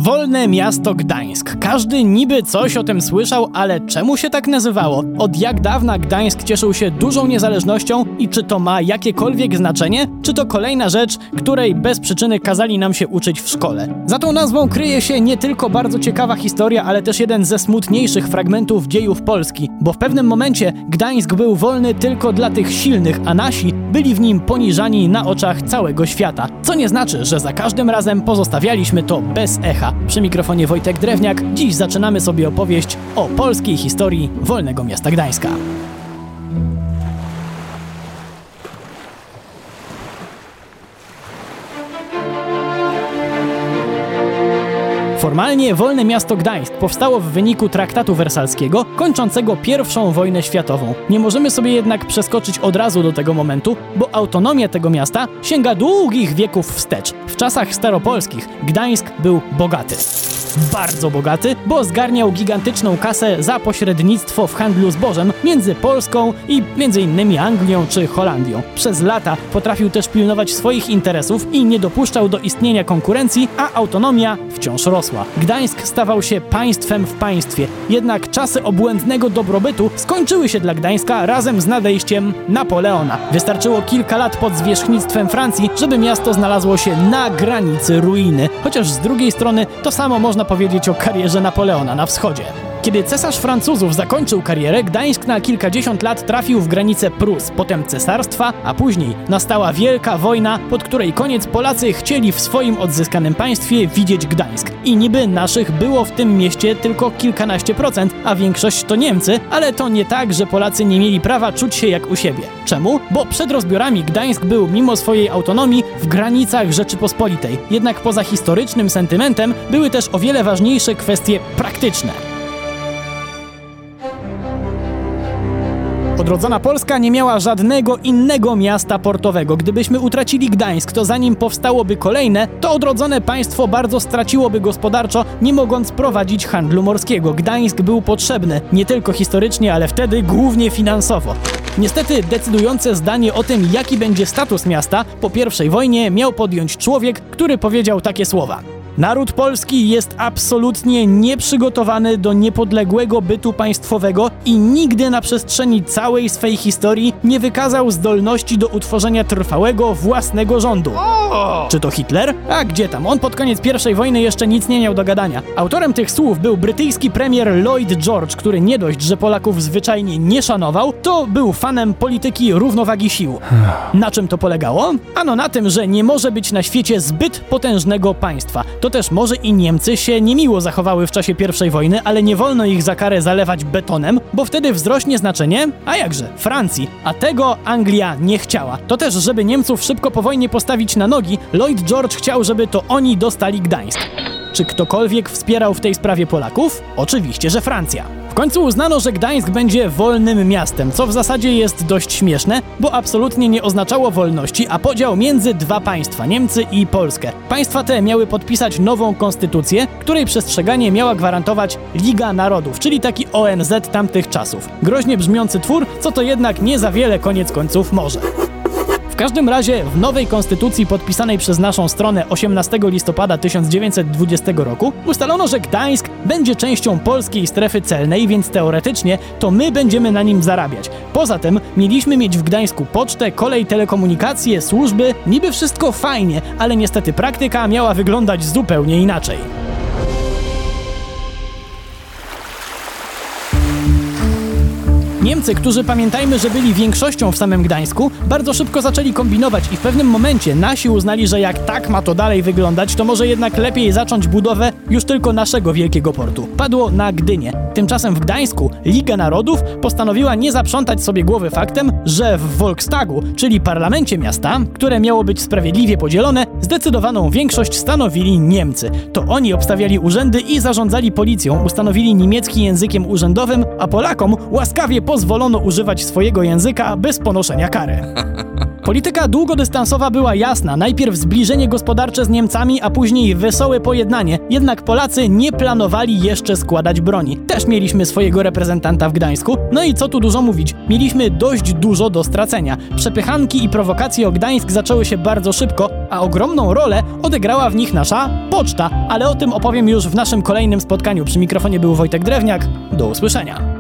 Wolne miasto Gdańsk. Każdy niby coś o tym słyszał, ale czemu się tak nazywało? Od jak dawna Gdańsk cieszył się dużą niezależnością i czy to ma jakiekolwiek znaczenie? Czy to kolejna rzecz, której bez przyczyny kazali nam się uczyć w szkole? Za tą nazwą kryje się nie tylko bardzo ciekawa historia, ale też jeden ze smutniejszych fragmentów dziejów Polski, bo w pewnym momencie Gdańsk był wolny tylko dla tych silnych, a nasi byli w nim poniżani na oczach całego świata. Co nie znaczy, że za każdym razem pozostawialiśmy to bez echa. Przy mikrofonie Wojtek Drewniak. Dziś zaczynamy sobie opowieść o polskiej historii wolnego miasta Gdańska. Formalnie wolne miasto Gdańsk powstało w wyniku traktatu wersalskiego, kończącego I wojnę światową. Nie możemy sobie jednak przeskoczyć od razu do tego momentu, bo autonomia tego miasta sięga długich wieków wstecz. W czasach staropolskich Gdańsk był bogaty. Bardzo bogaty, bo zgarniał gigantyczną kasę za pośrednictwo w handlu zbożem między Polską i m.in. Anglią czy Holandią. Przez lata potrafił też pilnować swoich interesów i nie dopuszczał do istnienia konkurencji, a autonomia wciąż rosła. Gdańsk stawał się państwem w państwie, jednak czasy obłędnego dobrobytu skończyły się dla Gdańska razem z nadejściem Napoleona. Wystarczyło kilka lat pod zwierzchnictwem Francji, żeby miasto znalazło się na granicy ruiny, chociaż z drugiej strony to samo można powiedzieć o karierze Napoleona na wschodzie. Kiedy cesarz Francuzów zakończył karierę, Gdańsk na kilkadziesiąt lat trafił w granice Prus, potem cesarstwa, a później nastała wielka wojna, pod której koniec Polacy chcieli w swoim odzyskanym państwie widzieć Gdańsk. I niby naszych było w tym mieście tylko kilkanaście procent, a większość to Niemcy, ale to nie tak, że Polacy nie mieli prawa czuć się jak u siebie. Czemu? Bo przed rozbiorami Gdańsk był mimo swojej autonomii w granicach Rzeczypospolitej. Jednak poza historycznym sentymentem były też o wiele ważniejsze kwestie praktyczne. Odrodzona Polska nie miała żadnego innego miasta portowego. Gdybyśmy utracili Gdańsk, to zanim powstałoby kolejne, to odrodzone państwo bardzo straciłoby gospodarczo, nie mogąc prowadzić handlu morskiego. Gdańsk był potrzebny, nie tylko historycznie, ale wtedy głównie finansowo. Niestety decydujące zdanie o tym, jaki będzie status miasta po I wojnie miał podjąć człowiek, który powiedział takie słowa. Naród polski jest absolutnie nieprzygotowany do niepodległego bytu państwowego i nigdy na przestrzeni całej swej historii nie wykazał zdolności do utworzenia trwałego, własnego rządu. Czy to Hitler? A gdzie tam? On pod koniec I wojny jeszcze nic nie miał do gadania. Autorem tych słów był brytyjski premier Lloyd George, który nie dość, że Polaków zwyczajnie nie szanował, to był fanem polityki równowagi sił. Na czym to polegało? Ano na tym, że nie może być na świecie zbyt potężnego państwa. To też może i Niemcy się niemiło zachowały w czasie I wojny, ale nie wolno ich za karę zalewać betonem, bo wtedy wzrośnie znaczenie, a jakże, Francji, a tego Anglia nie chciała. To też, żeby Niemców szybko po wojnie postawić na nogi, Lloyd George chciał, żeby to oni dostali Gdańsk. Czy ktokolwiek wspierał w tej sprawie Polaków? Oczywiście, że Francja. W końcu uznano, że Gdańsk będzie wolnym miastem, co w zasadzie jest dość śmieszne, bo absolutnie nie oznaczało wolności, a podział między dwa państwa, Niemcy i Polskę. Państwa te miały podpisać nową konstytucję, której przestrzeganie miała gwarantować Liga Narodów, czyli taki ONZ tamtych czasów. Groźnie brzmiący twór, co to jednak nie za wiele koniec końców może. W każdym razie w nowej konstytucji podpisanej przez naszą stronę 18 listopada 1920 roku ustalono, że Gdańsk będzie częścią polskiej strefy celnej, więc teoretycznie to my będziemy na nim zarabiać. Poza tym mieliśmy mieć w Gdańsku pocztę, kolej, telekomunikacje, służby, niby wszystko fajnie, ale niestety praktyka miała wyglądać zupełnie inaczej. Niemcy, którzy pamiętajmy, że byli większością w samym Gdańsku, bardzo szybko zaczęli kombinować i w pewnym momencie nasi uznali, że jak tak ma to dalej wyglądać, to może jednak lepiej zacząć budowę już tylko naszego wielkiego portu. Padło na Gdynię. Tymczasem w Gdańsku Liga Narodów postanowiła nie zaprzątać sobie głowy faktem, że w Volkstagu, czyli parlamencie miasta, które miało być sprawiedliwie podzielone, zdecydowaną większość stanowili Niemcy. To oni obstawiali urzędy i zarządzali policją, ustanowili niemiecki językiem urzędowym, a Polakom łaskawie pozwolono używać swojego języka bez ponoszenia kary. Polityka długodystansowa była jasna. Najpierw zbliżenie gospodarcze z Niemcami, a później wesołe pojednanie. Jednak Polacy nie planowali jeszcze składać broni. Też mieliśmy swojego reprezentanta w Gdańsku. No i co tu dużo mówić, mieliśmy dość dużo do stracenia. Przepychanki i prowokacje o Gdańsk zaczęły się bardzo szybko, a ogromną rolę odegrała w nich nasza poczta. Ale o tym opowiem już w naszym kolejnym spotkaniu. Przy mikrofonie był Wojtek Drewniak. Do usłyszenia.